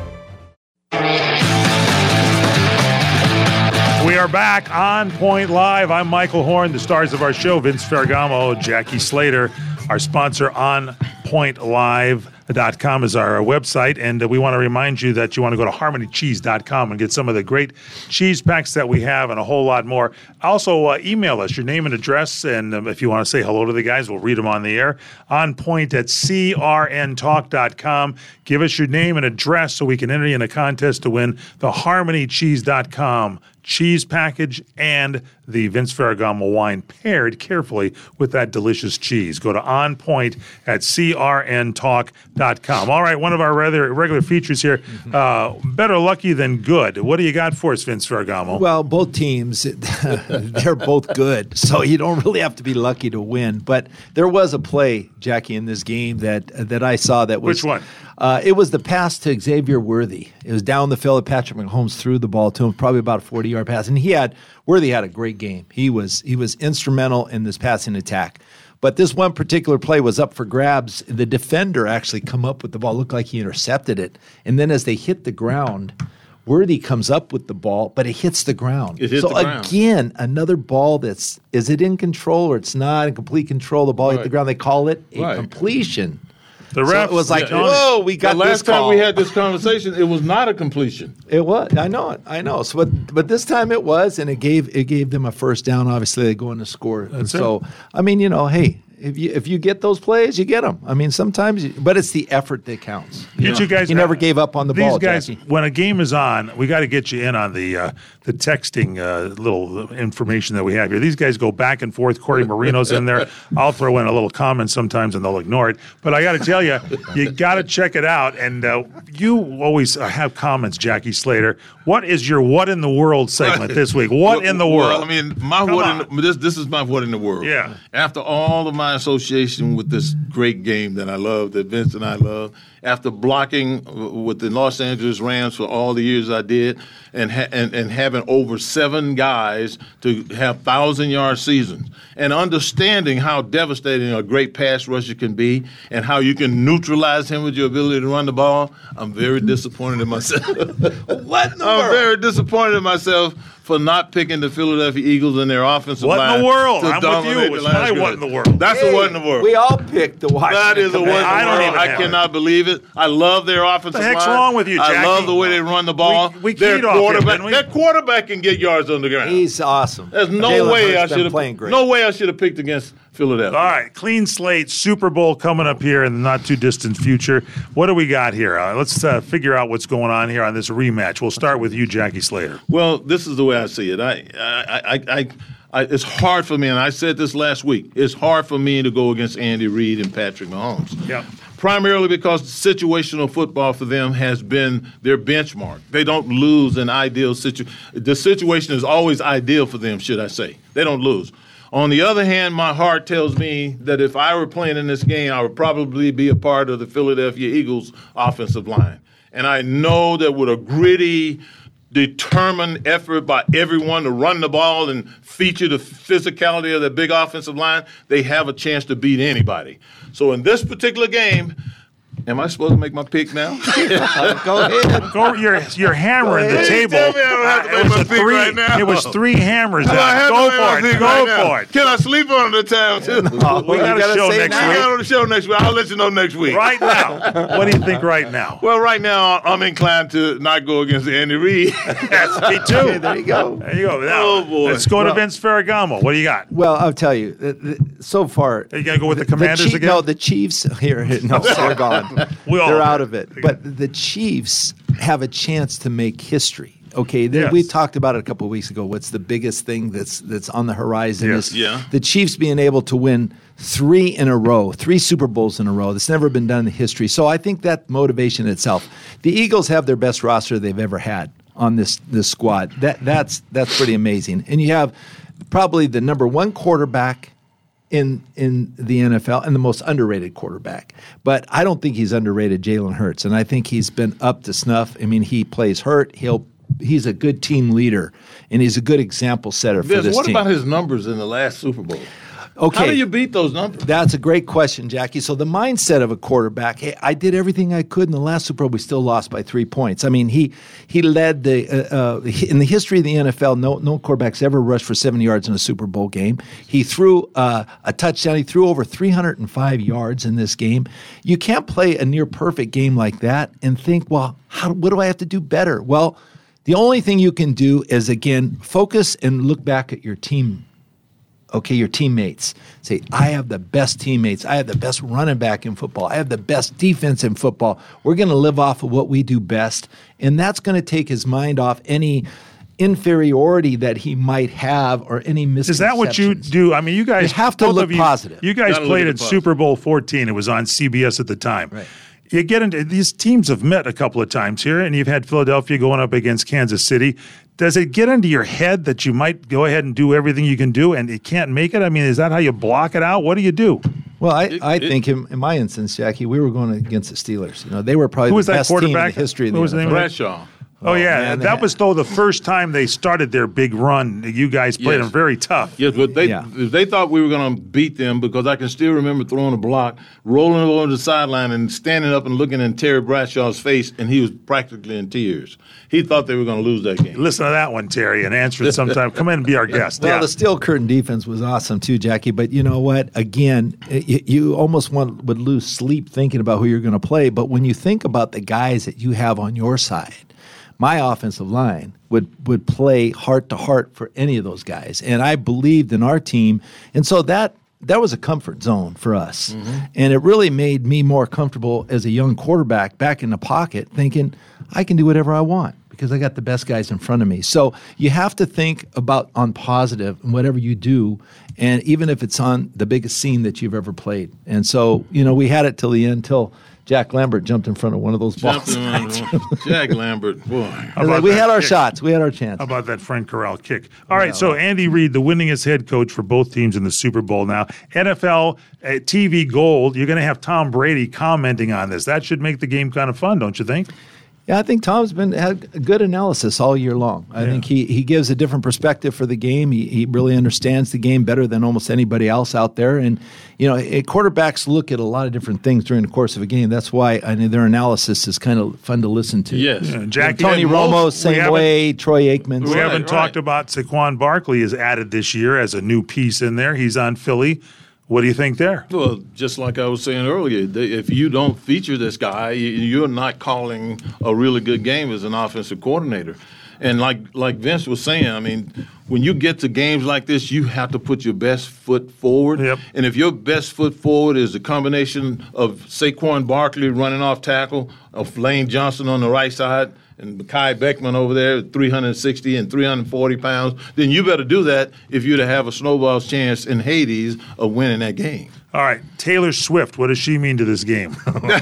We are back on Point Live. I'm Michael Horn. The stars of our show, Vince Ferragamo, Jackie Slater. Our sponsor, OnPointLive.com is our website, and we want to remind you that you want to go to HarmonyCheese.com and get some of the great cheese packs that we have and a whole lot more. Also, email us your name and address, and if you want to say hello to the guys, we'll read them on the air. OnPoint@CRNTalk.com. Give us your name and address so we can enter you in a contest to win the HarmonyCheese.com cheese package and the Vince Ferragamo wine paired carefully with that delicious cheese. Go to onpoint@crntalk.com. All right, one of our regular features here, better lucky than good. What do you got for us, Vince Ferragamo? Well, both teams, they're both good, so you don't really have to be lucky to win. But there was a play, Jackie, in this game that I saw that was... Which one? It was the pass to Xavier Worthy. It was down the field. Patrick Mahomes threw the ball to him, probably about a 40-yard pass. And Worthy had a great game. He was instrumental in this passing attack. But this one particular play was up for grabs. The defender actually come up with the ball. Looked like he intercepted it. And then as they hit the ground, Worthy comes up with the ball, but it hits the ground. Again, another ball is it in control or it's not in complete control? The ball hit the ground. They call it a completion. The ref, so it was like, whoa, we got this call. Last time we had this conversation, it was not a completion. It was. I know it. So, but this time it was, and it gave them a first down. Obviously, they go in to score. So, I mean, hey, if you get those plays, you get them. I mean, sometimes, but it's the effort that counts. You never gave up on the ball, guys, Jackie. When a game is on, we got to get you in on the texting little information that we have here. These guys go back and forth. Corey Marino's in there. I'll throw in a little comment sometimes, and they'll ignore it. But I got to tell you, you got to check it out. And you always have comments, Jackie Slater. What is your "What in the World" segment this week? What in the world? Well, I mean, this is my "What in the World." Yeah. After all of my association with this great game that I love, that Vince and I love, after blocking with the Los Angeles Rams for all the years I did, and having over 7 guys to have 1,000-yard seasons, and understanding how devastating a great pass rusher can be, and how you can neutralize him with your ability to run the ball, I'm very disappointed in myself. What in the world? I'm very disappointed in myself for not picking the Philadelphia Eagles in their offensive line. What in the world? I'm with you. It's my what in the world. That's a what in the world. We all picked the Washington. That is a what in the world. I cannot believe it. I love their offensive line. What the heck's wrong with you, Jackie? I love the way they run the ball. We keyed off him, didn't we? Their quarterback can get yards on the ground. He's awesome. There's no way I should have picked against Philadelphia. All right, clean slate, Super Bowl coming up here in the not-too-distant future. What do we got here? Let's figure out what's going on here on this rematch. We'll start with you, Jackie Slater. Well, this is the way I see it. It's hard for me, and I said this last week, it's hard for me to go against Andy Reid and Patrick Mahomes. Yeah. Primarily because situational football for them has been their benchmark. They don't lose an ideal situation. The situation is always ideal for them, should I say. They don't lose. On the other hand, my heart tells me that if I were playing in this game, I would probably be a part of the Philadelphia Eagles offensive line. And I know that with a gritty, determined effort by everyone to run the ball and feature the physicality of the big offensive line, they have a chance to beat anybody. So in this particular game, Am I supposed to make my pick now? Go ahead. You're hammering the table. Tell me I don't have to make my pick right now. It was 3 hammers. Go for it. Can I sleep on the town too? We got a show next week. We got on the show next week. I'll let you know next week. Right now. What do you think right now? Well, right now I'm inclined to not go against Andy Reid. Yes, me too. Okay, there you go. Now, boy. Let's go to Vince Ferragamo. What do you got? Well, I'll tell you, so far. Are you going to go with the Commanders again? No, the Chiefs. No, they're gone. They're out of it. But the Chiefs have a chance to make history. Okay, we talked about it a couple of weeks ago. What's the biggest thing that's on the horizon is the Chiefs being able to win 3 in a row, 3 Super Bowls in a row. That's never been done in history. So I think that motivation itself. The Eagles have their best roster they've ever had on this squad. That's pretty amazing. And you have probably the number 1 quarterback in the NFL and the most underrated quarterback. But I don't think he's underrated, Jalen Hurts. And I think he's been up to snuff. I mean, he plays hurt. He's a good team leader, and he's a good example setter for this team. What about his numbers in the last Super Bowl? Okay. How do you beat those numbers? That's a great question, Jackie. So the mindset of a quarterback, hey, I did everything I could in the last Super Bowl. We still lost by 3 points. I mean, he led in the history of the NFL, no quarterback's ever rushed for 70 yards in a Super Bowl game. He threw a touchdown. He threw over 305 yards in this game. You can't play a near perfect game like that and think, well, what do I have to do better? Well, the only thing you can do is, again, focus and look back at your team. Okay, your teammates. Say, I have the best teammates. I have the best running back in football. I have the best defense in football. We're going to live off of what we do best. And that's going to take his mind off any inferiority that he might have or any misconceptions. Is that what you do? I mean, you guys have to look positive. You guys played at Super Bowl 14. It was on CBS at the time. Right. You get into these teams have met a couple of times here, and you've had Philadelphia going up against Kansas City. Does it get into your head that you might go ahead and do everything you can do and you can't make it? I mean, is that how you block it out? What do you do? Well, I think in my instance, Jackie, we were going against the Steelers. You know, they were probably the best team in the history of the NFL. Bradshaw. Oh, yeah. Man, that was, though, the first time they started their big run. You guys played them very tough. Yes, but they thought we were going to beat them because I can still remember throwing a block, rolling over the sideline, and standing up and looking in Terry Bradshaw's face, and he was practically in tears. He thought they were going to lose that game. Listen to that one, Terry, and answer it sometime. Come in and be our guest. Well, the steel curtain defense was awesome too, Jackie. But you know what? Again, you almost would lose sleep thinking about who you're going to play. But when you think about the guys that you have on your side, my offensive line would play heart to heart for any of those guys. And I believed in our team. And so that was a comfort zone for us. Mm-hmm. And it really made me more comfortable as a young quarterback back in the pocket thinking I can do whatever I want because I got the best guys in front of me. So you have to think about on positive and whatever you do, and even if it's on the biggest scene that you've ever played. And so, we had it till the end, till Jack Lambert jumped in front of one of those balls. Jack Lambert, boy. We had our shots. We had our chance. How about that Frank Corral kick? All right, so Andy Reid, the winningest head coach for both teams in the Super Bowl now. NFL TV Gold, you're going to have Tom Brady commenting on this. That should make the game kind of fun, don't you think? Yeah, I think Tom's had a good analysis all year long. I think he gives a different perspective for the game. He really understands the game better than almost anybody else out there. And, quarterbacks look at a lot of different things during the course of a game. That's why their analysis is kind of fun to listen to. Yes. Jackie, Tony Romo, same way, Troy Aikman. We haven't talked about Saquon Barkley is added this year as a new piece in there. He's on Philly. What do you think there? Well, just like I was saying earlier, if you don't feature this guy, you're not calling a really good game as an offensive coordinator. And like Vince was saying, I mean, when you get to games like this, you have to put your best foot forward. Yep. And if your best foot forward is a combination of Saquon Barkley running off tackle, of Lane Johnson on the right side, and Mekhi Becton over there, 360 and 340 pounds, then you better do that if you're to have a snowball's chance in Hades of winning that game. All right, Taylor Swift, what does she mean to this game?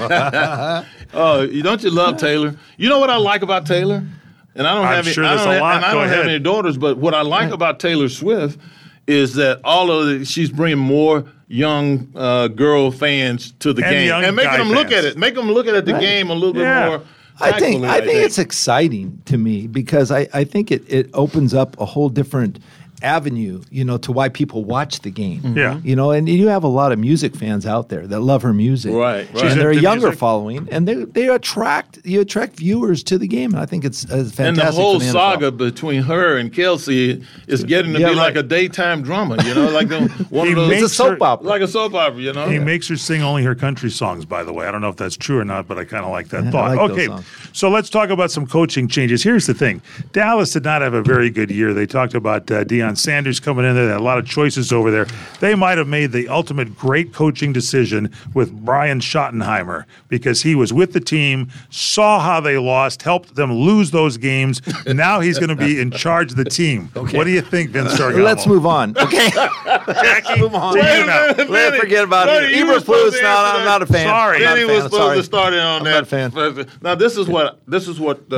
Don't you love Taylor? You know what I like about Taylor? And I don't have any daughters, but what I like about Taylor Swift is that she's bringing more young girl fans to the game and making them look at it, the game a little bit more. I think it's exciting to me because I think it opens up a whole different avenue, to why people watch the game. Yeah. And you have a lot of music fans out there that love her music. Right. And they're a younger following, and you attract viewers to the game. And I think it's fantastic. And the whole for the saga between her and Kelsey is getting to be like a daytime drama, like one of those. It's a soap opera. Like a soap opera, He makes her sing only her country songs, by the way. I don't know if that's true or not, but I kind of like that Yeah, thought. I like those Okay, songs. so let's talk about some coaching changes. Here's the thing. Dallas did not have a very good year. They talked about Deion Sanders coming in there. They had a lot of choices over there. They might have made the ultimate great coaching decision with Brian Schottenheimer because he was with the team, saw how they lost, helped them lose those games. Now he's going to be in charge of the team. Okay. What do you think, Vince Ferragamo? Let's move on. Okay. Jackie, move on. Let's forget about it. Eberflus, I'm not a fan. Sorry. Then he was supposed to start in on I'm that. not a fan. Now, this is what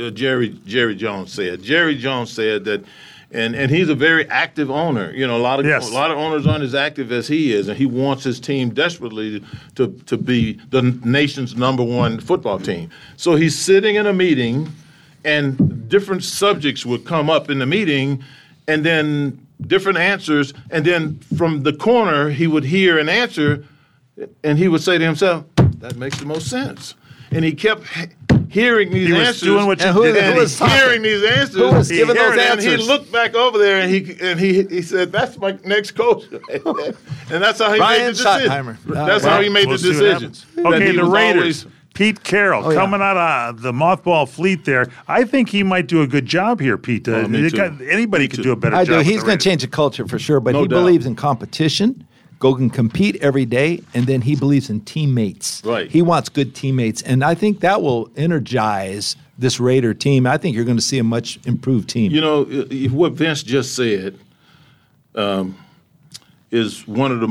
Jerry Jones said. Jerry Jones said that, and he's a very active owner. A lot of owners aren't as active as he is, and he wants his team desperately to be the nation's #1 football team. So he's sitting in a meeting, and different subjects would come up in the meeting, and then different answers, and then from the corner he would hear an answer, and he would say to himself, "That makes the most sense." And he kept hearing these answers. Doing what you and did. who was hearing these answers. Who was giving those And answers? he looked back over there and he said, "That's my next coach." And that's how he Brian made the decision. Schottenheimer. That's how he made We'll the see what decision. happens. That Okay, he the was Raiders. always- Pete Carroll coming out of the mothball fleet there. I think he might do a good job here, Pete. Me too. Anybody could do a better I job. do. with He's the going Raiders. to change the culture for sure, but No he doubt. believes in competition. Go and compete every day, and then he believes in teammates. Right. He wants good teammates, and I think that will energize this Raider team. I think you're going to see a much improved team. What Vince just said is one of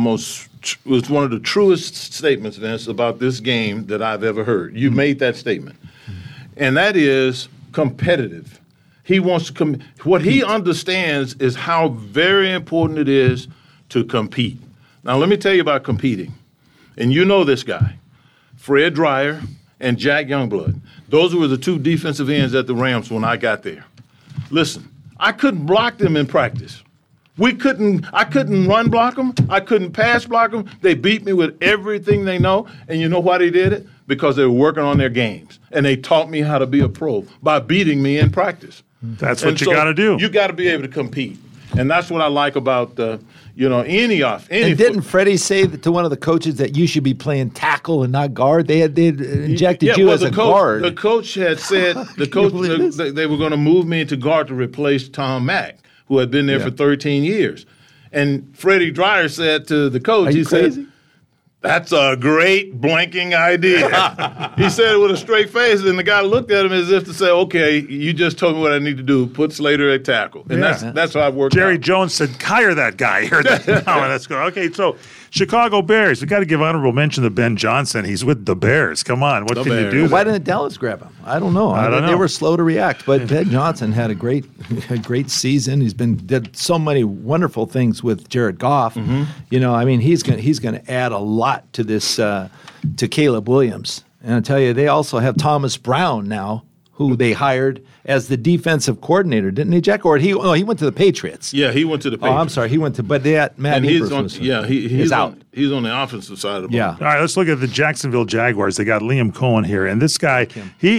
the truest statements, Vince, about this game that I've ever heard. You made that statement, and that is competitive. He wants to what he understands is how very important it is to compete. Now, let me tell you about competing, and you know this guy, Fred Dreyer and Jack Youngblood. Those were the two defensive ends at the Rams when I got there. Listen, I couldn't block them in practice. I couldn't run block them. I couldn't pass block them. They beat me with everything they know. And you know why they did it? Because they were working on their games. And they taught me how to be a pro by beating me in practice. That's what you got to do. You got to be able to compete. And that's what I like about any And didn't Freddie say to one of the coaches that you should be playing tackle and not guard? They had injected you as a guard. The coach had said they were going to move me into guard to replace Tom Mack, who had been there for 13 years. And Freddie Dreyer said to the coach, he said, "That's a great blanking idea." He said it with a straight face, and the guy looked at him as if to say, "Okay, you just told me what I need to do. Put Slater at tackle." And that's how it worked Jerry out. Jones said, "Hire that guy." That's good. Okay, so Chicago Bears. We got to give honorable mention to Ben Johnson. He's with the Bears. Come on, what can you do? Why didn't Dallas grab him? I don't know. They were slow to react, but Ben Johnson had a great season. He's did so many wonderful things with Jared Goff. Mm-hmm. He's going to add a lot to this to Caleb Williams. And I tell you, they also have Thomas Brown now, who they hired as the defensive coordinator, didn't he, Jack? Or he went to the Patriots. Yeah, he went to the Patriots. Oh, I'm sorry, he went to. But Matt Eberflus he's out. He's on the offensive side of the ball. Yeah. All right, let's look at the Jacksonville Jaguars. They got Liam Cohen here, and this guy,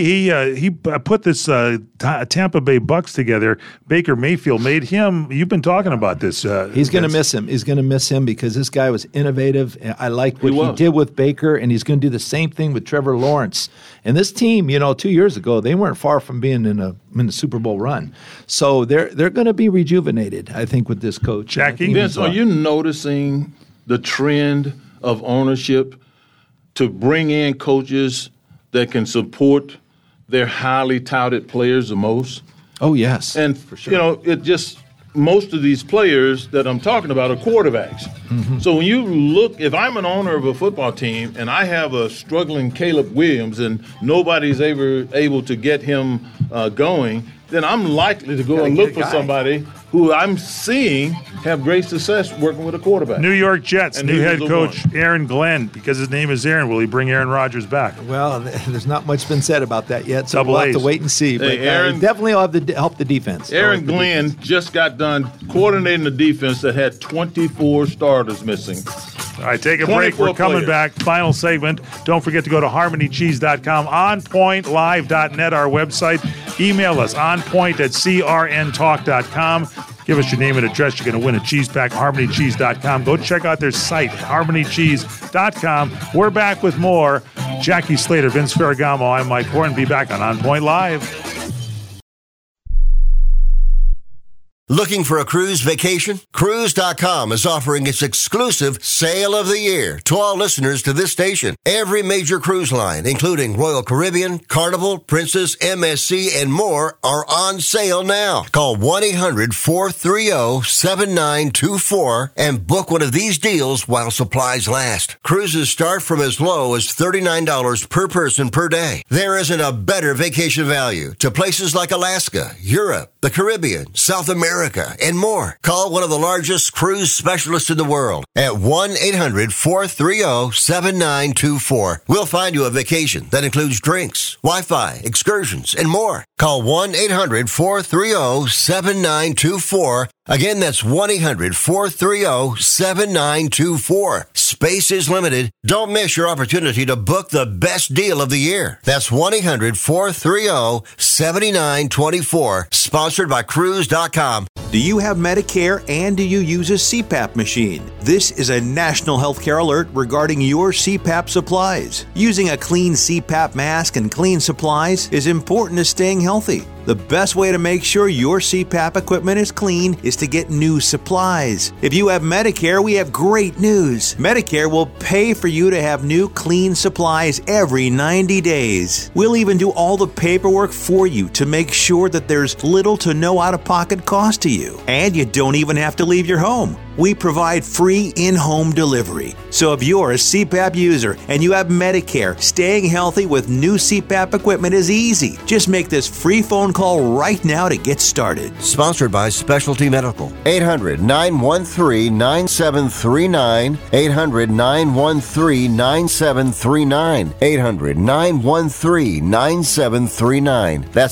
he put this Tampa Bay Bucks together. Baker Mayfield made him. You've been talking about this. He's going to miss him. He's going to miss him because this guy was innovative. I like what he did with Baker, and he's going to do the same thing with Trevor Lawrence. And this team, 2 years ago, they weren't far from being in the Super Bowl run. So they're going to be rejuvenated, I think, with this coach. Jackie, Vince, are you noticing the trend of ownership to bring in coaches that can support their highly touted players the most? Oh, yes. And, for sure. Most of these players that I'm talking about are quarterbacks. Mm-hmm. So when you look, if I'm an owner of a football team and I have a struggling Caleb Williams and nobody's ever able to get him going, then I'm likely to go and look for somebody who I'm seeing have great success working with a quarterback. New York Jets, And new he was head the coach one. Aaron Glenn, because his name is Aaron. Will he bring Aaron Rodgers back? Well, there's not much been said about that yet, so Double we'll have A's. to wait and see. But Aaron- definitely will have to help the defense. Aaron Glenn just got done coordinating the defense that had 24 starters missing. All right, take a break. We're 24 coming players. back. Final segment. Don't forget to go to harmonycheese.com, onpointlive.net, our website. Email us, onpoint@crntalk.com. Give us your name and address. You're going to win a cheese pack, harmonycheese.com. Go check out their site, harmonycheese.com. We're back with more. Jackie Slater, Vince Ferragamo, I'm Mike Horn. Be back on Point Live. Looking for a cruise vacation? Cruise.com is offering its exclusive Sale of the Year to all listeners to this station. Every major cruise line, including Royal Caribbean, Carnival, Princess, MSC, and more, are on sale now. Call 1-800-430-7924 and book one of these deals while supplies last. Cruises start from as low as $39 per person per day. There isn't a better vacation value to places like Alaska, Europe, the Caribbean, South America, and more. Call one of the largest cruise specialists in the world at 1-800-430-7924. We'll find you a vacation that includes drinks, Wi-Fi, excursions, and more. Call 1-800-430-7924. Again, that's 1-800-430-7924. Space is limited. Don't miss your opportunity to book the best deal of the year. That's 1-800-430-7924. Sponsored by Cruise.com. Do you have Medicare and do you use a CPAP machine? This is a national healthcare alert regarding your CPAP supplies. Using a clean CPAP mask and clean supplies is important to staying healthy. The best way to make sure your CPAP equipment is clean is to get new supplies. If you have Medicare, we have great news. Medicare will pay for you to have new clean supplies every 90 days. We'll even do all the paperwork for you to make sure that there's little to no out-of-pocket cost to you. And you don't even have to leave your home. We provide free in-home delivery. So if you're a CPAP user and you have Medicare, staying healthy with new CPAP equipment is easy. Just make this free phone call right now to get started. Sponsored by Specialty Medical. 800-913-9739. 800-913-9739. 800-913-9739. That's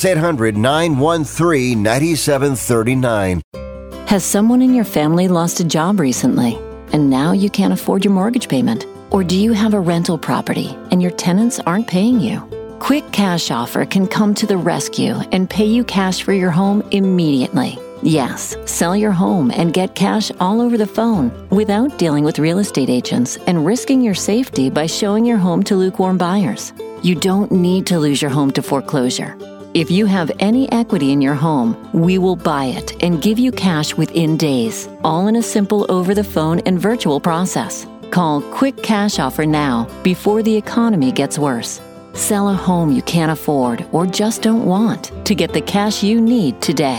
800-913-9739. Has someone in your family lost a job recently, and now you can't afford your mortgage payment? Or do you have a rental property and your tenants aren't paying you? Quick Cash Offer can come to the rescue and pay you cash for your home immediately. Yes, sell your home and get cash all over the phone without dealing with real estate agents and risking your safety by showing your home to lukewarm buyers. You don't need to lose your home to foreclosure. If you have any equity in your home, we will buy it and give you cash within days, all in a simple over-the-phone and virtual process. Call Quick Cash Offer now before the economy gets worse. Sell a home you can't afford or just don't want to get the cash you need today.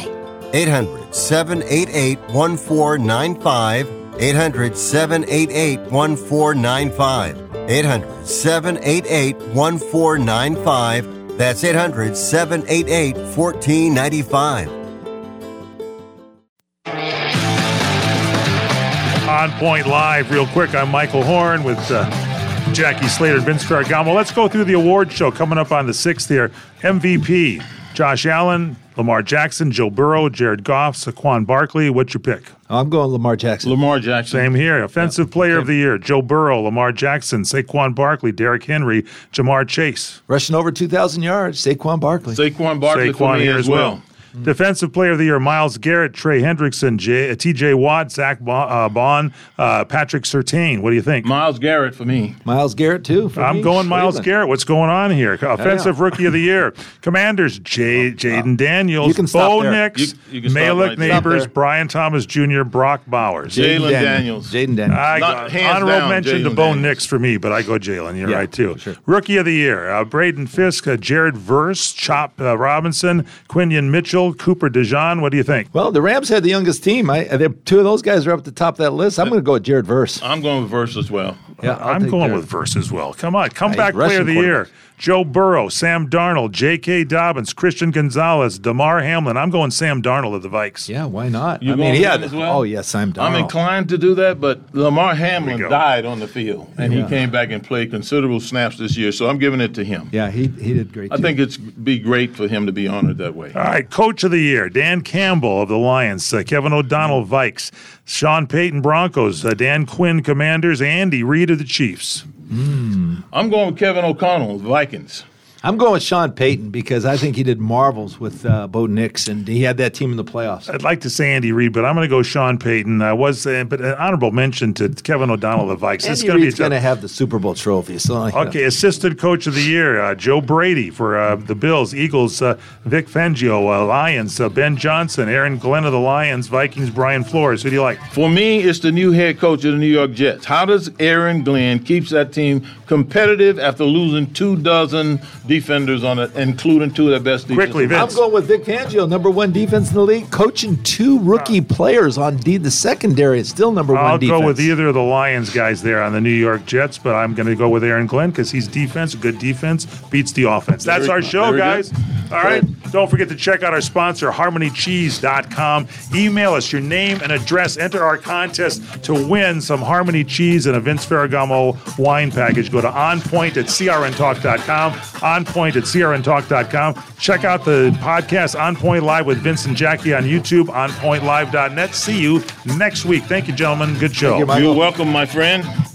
800-788-1495. 800-788-1495. 800-788-1495. That's 800-788-1495. On Point Live, real quick, I'm Michael Horn with Jackie Slater and Vince Ferragamo. Let's go through the award show coming up on the 6th here. MVP, Josh Allen, Lamar Jackson, Joe Burrow, Jared Goff, Saquon Barkley. What's your pick? I'm going Lamar Jackson. Lamar Jackson. Same here. Offensive Player of the Year, Joe Burrow, Lamar Jackson, Saquon Barkley, Derrick Henry, Jamar Chase. Rushing over 2,000 yards, Saquon Barkley. Saquon Barkley for me here as well. Defensive Player of the Year, Myles Garrett, Trey Hendrickson, T.J. Watt, Zach Bond, Patrick Surtain. What do you think? Myles Garrett for me. Myles Garrett, too. I'm going Myles Garrett. What's going on here? Offensive Rookie of the Year. Commanders, Jaden Daniels, You can stop Bo there. Nix, You can stop Malik right there. Neighbors, Stop there. Brian Thomas Jr., Brock Bowers. Jalen Daniels. Jaden Daniels. I Not got hands honorable down, mention to Jalen Bo Daniels. Nix for me, but I go Jalen. You're Yeah, right, too. sure. Rookie of the Year, Braden Fisk, Jared Verse, Chop Robinson, Quinion Mitchell, Cooper DeJean. What do you think? Well, the Rams had the youngest team. Two of those guys are up at the top of that list. I'm going to go with Jared Verse. I'm going with Verse as well. Yeah, I'm going with Verse as well. Come on. Comeback Rushing Player of the Year. Joe Burrow, Sam Darnold, J.K. Dobbins, Christian Gonzalez, Damar Hamlin. I'm going Sam Darnold at the Vikes. Yeah, why not? You going as well? Oh, yes, Sam Darnold. I'm inclined to do that, but Lamar Hamlin died on the field, and he came back and played considerable snaps this year, so I'm giving it to him. Yeah, he did great, I think it'd be great for him to be honored that way. All right, Coach of the Year, Dan Campbell of the Lions, Kevin O'Donnell, Vikes, Sean Payton, Broncos, Dan Quinn, Commanders, Andy Reid of the Chiefs. I'm going with Kevin O'Connell, Vikings. I'm going with Sean Payton because I think he did marvels with Bo Nix, and he had that team in the playoffs. I'd like to say Andy Reid, but I'm going to go Sean Payton. But an honorable mention to Kevin O'Donnell, the Vikes. Andy Reid's going to have the Super Bowl trophy. So Assistant Coach of the Year, Joe Brady for the Bills, Eagles, Vic Fangio, Lions, Ben Johnson, Aaron Glenn of the Lions, Vikings, Brian Flores. Who do you like? For me, it's the new head coach of the New York Jets. How does Aaron Glenn keeps that team competitive after losing 24 defenders on it, including 2 of their best defenses? Quickly, Vince. I'm going with Vic Fangio, number 1 defense in the league, coaching 2 rookie players on the secondary. It's still number 1 defense. I'll go with either of the Lions guys there on the New York Jets, but I'm going to go with Aaron Glenn because he's defense. Good defense beats the offense. That's our show, guys. All right. Don't forget to check out our sponsor, HarmonyCheese.com. Email us your name and address. Enter our contest to win some Harmony Cheese and a Vince Ferragamo wine package. Go to onpoint@crntalk.com. onpoint@crntalk.com. Check out the podcast On Point Live with Vince and Jackie on YouTube, onpointlive.net. See you next week. Thank you, gentlemen. Good show. You're welcome, my friend.